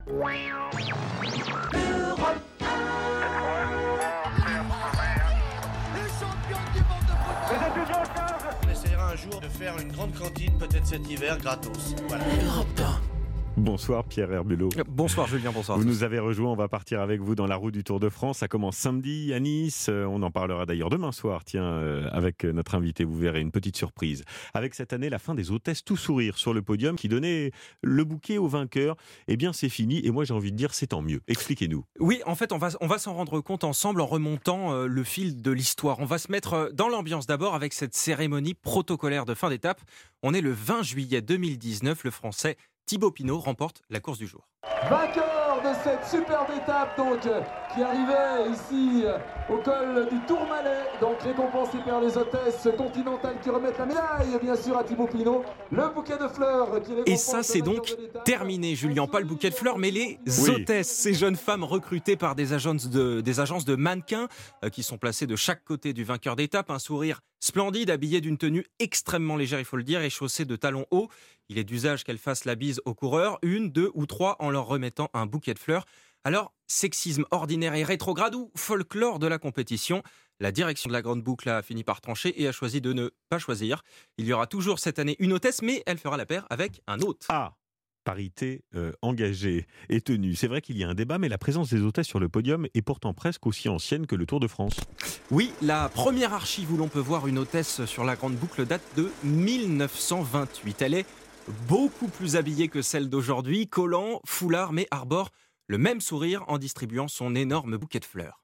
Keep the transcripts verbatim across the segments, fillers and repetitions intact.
On essaiera un jour de faire une grande cantine, peut-être cet hiver, gratos. Voilà. Bonsoir Pierre Herbulot. Bonsoir Julien, bonsoir. Vous nous avez rejoint, on va partir avec vous dans la roue du Tour de France. Ça commence samedi à Nice, on en parlera d'ailleurs demain soir, tiens, euh, avec notre invité, vous verrez une petite surprise. Avec cette année, la fin des hôtesses tout sourire sur le podium qui donnait le bouquet aux vainqueurs. Eh bien c'est fini et moi j'ai envie de dire c'est tant mieux. Expliquez-nous. Oui, en fait on va, on va s'en rendre compte ensemble en remontant euh, le fil de l'histoire. On va se mettre euh, dans l'ambiance d'abord avec cette cérémonie protocolaire de fin d'étape. On est le vingt juillet deux mille dix-neuf, le Français Thibaut Pinot remporte la course du jour. Vainqueur de cette superbe étape donc, qui arrivait ici au col du Tourmalet, donc récompensé par les hôtesses continentales qui remettent la médaille bien sûr à Thibaut Pinot, le bouquet de fleurs qui récompense. Et ça c'est donc terminé Julien, pas le bouquet de fleurs mais les oui. hôtesses, ces jeunes femmes recrutées par des agences de, des agences de mannequins euh, qui sont placées de chaque côté du vainqueur d'étape, un sourire splendide, habillé d'une tenue extrêmement légère il faut le dire et chaussée de talons hauts. Il est d'usage qu'elles fassent la bise aux coureurs, une, deux ou trois en leur remettant un bouquet de fleurs. Alors, sexisme ordinaire et rétrograde ou folklore de la compétition, la direction de la Grande Boucle a fini par trancher et a choisi de ne pas choisir. Il y aura toujours cette année une hôtesse, mais elle fera la paire avec un hôte. Ah, parité euh, engagée et tenue. C'est vrai qu'il y a un débat, mais la présence des hôtesses sur le podium est pourtant presque aussi ancienne que le Tour de France. Oui, la première archive où l'on peut voir une hôtesse sur la Grande Boucle date de mille neuf cent vingt-huit. Elle est beaucoup plus habillée que celle d'aujourd'hui, collant, foulard, mais arbore le même sourire en distribuant son énorme bouquet de fleurs.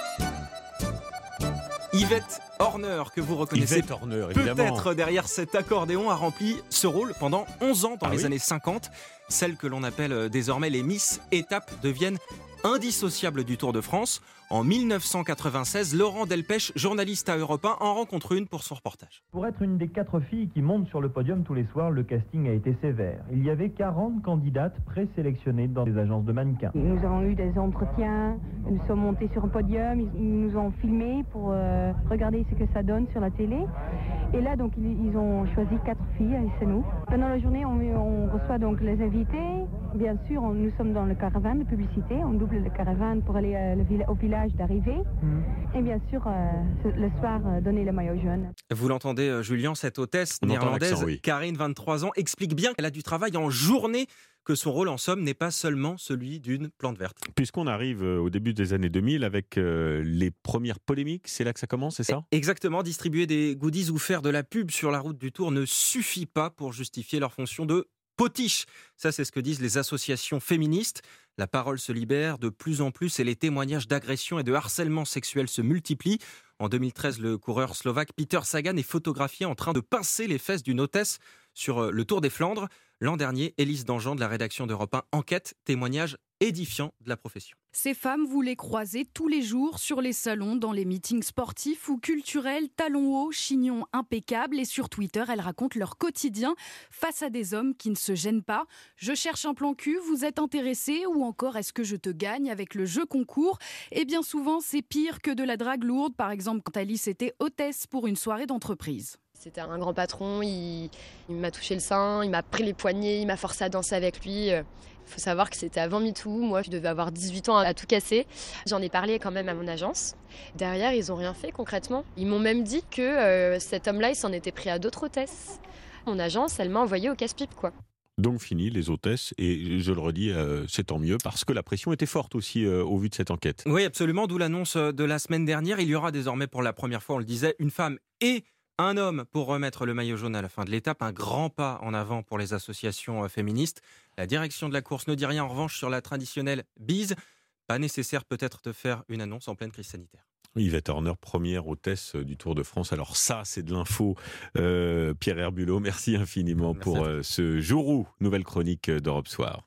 Yvette Horner, que vous reconnaissez Yvette Horner, évidemment. Peut-être derrière cet accordéon, a rempli ce rôle pendant onze ans dans ah les oui années cinquante. Celles que l'on appelle désormais les Miss Étapes deviennent indissociables du Tour de France. En mille neuf cent quatre-vingt-seize, Laurent Delpech, journaliste à Europe un, en rencontre une pour son reportage. Pour être une des quatre filles qui montent sur le podium tous les soirs, le casting a été sévère. Il y avait quarante candidates présélectionnées dans des agences de mannequins. Nous avons eu des entretiens, nous sommes montés sur un podium, ils nous ont filmés pour euh, regarder ce que ça donne sur la télé. Et là, donc, ils, ils ont choisi quatre filles, et c'est nous. Pendant la journée, on, on reçoit donc les invités. Bien sûr, on, nous sommes dans le caravane de publicité. On double le caravane pour aller euh, le, au village d'arrivée. Mmh. Et bien sûr, euh, le soir, euh, donner le maillot jaune. Vous l'entendez, euh, Julien, cette hôtesse on néerlandaise, oui. Karine, vingt-trois ans, explique bien qu'elle a du travail en journée, que son rôle en somme n'est pas seulement celui d'une plante verte. Puisqu'on arrive au début des années deux mille avec euh, les premières polémiques, c'est là que ça commence, c'est ça ? Exactement, distribuer des goodies ou faire de la pub sur la route du Tour ne suffit pas pour justifier leur fonction de potiche. Ça, c'est ce que disent les associations féministes. La parole se libère de plus en plus et les témoignages d'agression et de harcèlement sexuel se multiplient. En deux mille treize, le coureur slovaque Peter Sagan est photographié en train de pincer les fesses d'une hôtesse sur le Tour des Flandres. L'an dernier, Élise Dangean de la rédaction d'Europe un enquête, témoignage édifiant de la profession. Ces femmes, vous les croisez tous les jours sur les salons, dans les meetings sportifs ou culturels, talons hauts, chignons impeccables, et sur Twitter, elles racontent leur quotidien face à des hommes qui ne se gênent pas. Je cherche un plan cul, vous êtes intéressé, ou encore est-ce que je te gagne avec le jeu concours ? Et bien souvent, c'est pire que de la drague lourde, par exemple quand Alice était hôtesse pour une soirée d'entreprise. C'était un grand patron, il, il m'a touché le sein, il m'a pris les poignets, il m'a forcé à danser avec lui. Il faut savoir que c'était avant MeToo, moi je devais avoir dix-huit ans à tout casser. J'en ai parlé quand même à mon agence. Derrière, ils n'ont rien fait concrètement. Ils m'ont même dit que euh, cet homme-là, il s'en était pris à d'autres hôtesses. Mon agence, elle m'a envoyé au casse-pipe, quoi. Donc fini les hôtesses, et je le redis, euh, c'est tant mieux, parce que la pression était forte aussi euh, au vu de cette enquête. Oui, absolument, d'où l'annonce de la semaine dernière. Il y aura désormais pour la première fois, on le disait, une femme et un homme pour remettre le maillot jaune à la fin de l'étape. Un grand pas en avant pour les associations féministes. La direction de la course ne dit rien en revanche sur la traditionnelle bise. Pas nécessaire peut-être de faire une annonce en pleine crise sanitaire. Yvette Horner, première hôtesse du Tour de France. Alors ça, c'est de l'info. Euh, Pierre Herbulot, merci infiniment merci pour euh, ce jour où nouvelle chronique d'Europe Soir.